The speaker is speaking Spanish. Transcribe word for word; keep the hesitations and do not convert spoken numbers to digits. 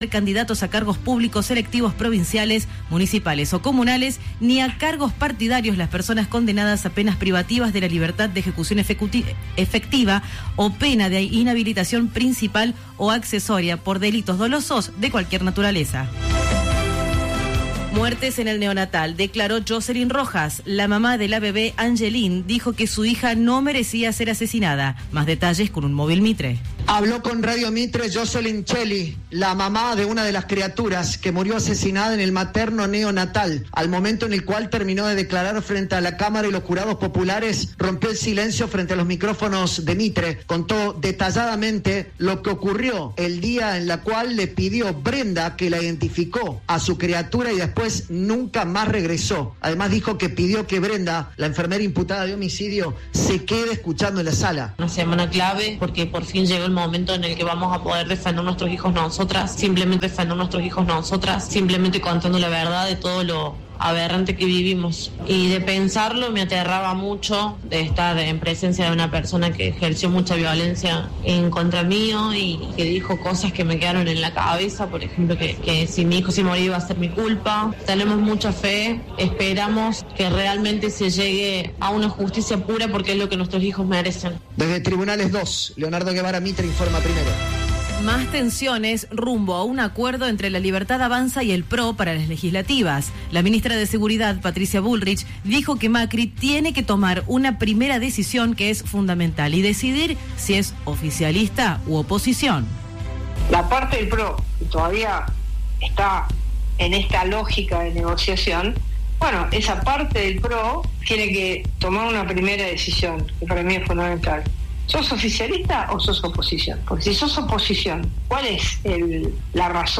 candidatos a cargos públicos electivos provinciales, municipales o comunales, ni a cargos partidarios las personas condenadas a penas privativas de la libertad de ejecución efectiva o pena de inhabilitación principal o accesoria por delitos dolosos de cualquier naturaleza. Muertes en el neonatal, declaró Jocelyn Rojas. La mamá de la bebé Angeline dijo que su hija no merecía ser asesinada. Más detalles con un móvil Mitre. Habló con Radio Mitre Jocelyn Cheli, la mamá de una de las criaturas que murió asesinada en el materno neonatal. Al momento en el cual terminó de declarar frente a la Cámara y los jurados populares, rompió el silencio frente a los micrófonos de Mitre. Contó detalladamente lo que ocurrió el día en la cual le pidió Brenda que la identificó a su criatura y después nunca más regresó. Además dijo que pidió que Brenda, la enfermera imputada de homicidio, se quede escuchando en la sala. Una semana clave porque por fin llegó el momento en el que vamos a poder defender a nuestros hijos nosotras, simplemente defender a nuestros hijos nosotras, simplemente contando la verdad de todo lo aberrante que vivimos. Y de pensarlo me aterraba mucho de estar en presencia de una persona que ejerció mucha violencia en contra mío y que dijo cosas que me quedaron en la cabeza, por ejemplo, que, que si mi hijo se moría iba a ser mi culpa. Tenemos mucha fe, esperamos que realmente se llegue a una justicia pura porque es lo que nuestros hijos merecen. Desde Tribunales dos, Leonardo Guevara Mitre informa primero. Más tensiones rumbo a un acuerdo entre la Libertad Avanza y el P R O para las legislativas. La ministra de Seguridad, Patricia Bullrich, dijo que Macri tiene que tomar una primera decisión que es fundamental y decidir si es oficialista u oposición. La parte del P R O, que todavía está en esta lógica de negociación, bueno, esa parte del P R O tiene que tomar una primera decisión, que para mí es fundamental. ¿Sos oficialista o sos oposición? Porque si sos oposición, ¿cuál es el, la razón